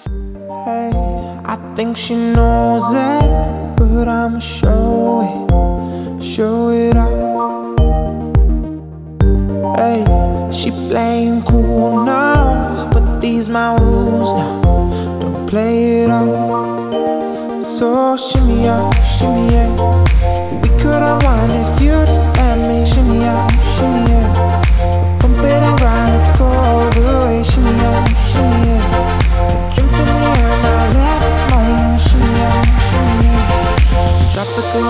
Hey, I think she knows it, but I'ma show it off. Hey, she playing cool now, but these my rules now. Don't play it off. So shimmy up, shimmy yeah. We could unwind if you just let me. Shimmy up, shimmy yeah. Bump it and grind, let's go all the way. Shimmy up, shimmy yeah. Drinks in the air, now let us moment. Shimmy up, shimmy yeah. Tropical